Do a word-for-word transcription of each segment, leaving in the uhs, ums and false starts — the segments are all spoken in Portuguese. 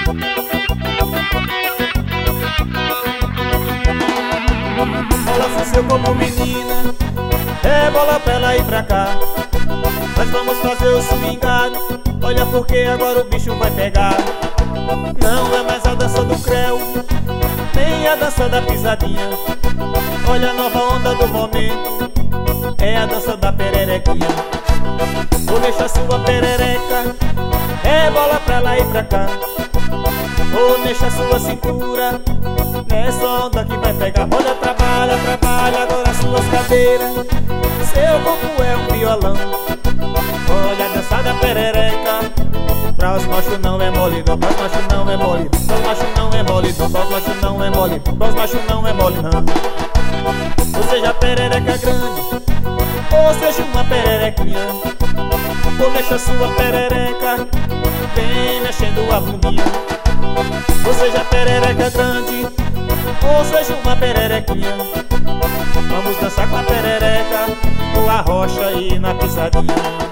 Balança seu corpo, menina, é bola pra lá e pra cá. Nós vamos fazer o swingado, olha porque agora o bicho vai pegar. Não é mais a dança do creu, nem a dança da pisadinha. Olha a nova onda do momento, é a dança da pererequinha. Vou deixar sua perereca, é bola pra lá e pra cá. Vou deixar sua cintura, nessa onda que vai pegar. Olha, trabalha, trabalha agora suas cadeiras. Seu corpo é um violão. Olha a dança da perereca, pra os machos não é mole, não. Pra os machos não é mole, pra os machos não é mole, não. Pra os machos não é mole, pra os machos não é mole, não. Ou seja, perereca grande, ou seja uma pererequinha. Vou mexer sua perereca, vem mexendo a bundinha. Ou seja, perereca grande, ou seja uma pererequinha. Vamos dançar com a perereca, no arrocha e na pisadinha.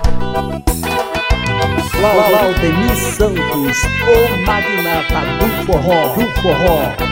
Claudemir Santos, o magnata do forró, do forró.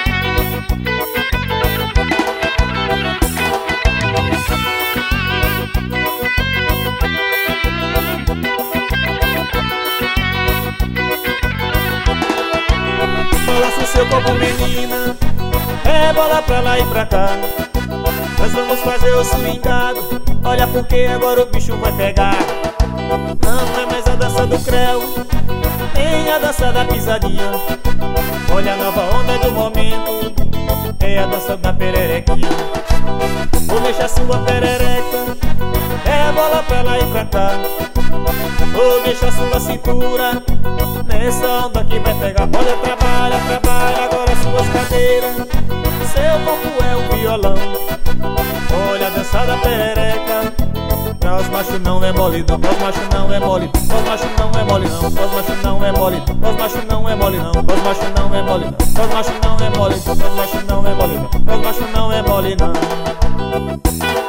Balança o seu corpo, menina, é bola pra lá e pra cá. Nós vamos fazer o swingado, olha porque agora o bicho vai pegar. Não é mais a dança do creu, nem a dança da pisadinha. Olha a nova onda do momento, é a dança da pererequinha. Vou deixar sua perereca, é bola pra lá e pra cá. Vou deixar sua cintura, nessa onda que vai pegar. Olha, trabalha, trabalha agora suas cadeiras. Seu corpo é um violão. Olha a dança da perereca, pra os machos não é mole, não. Pra os machos não é mole, pra os machos não é mole, não. Pra os machos não é mole, pra os machos não é mole, não. Pra os machos não é mole, não. Pra os machos não é mole, pra os machos não é mole, não. Pra os machos não é mole, não.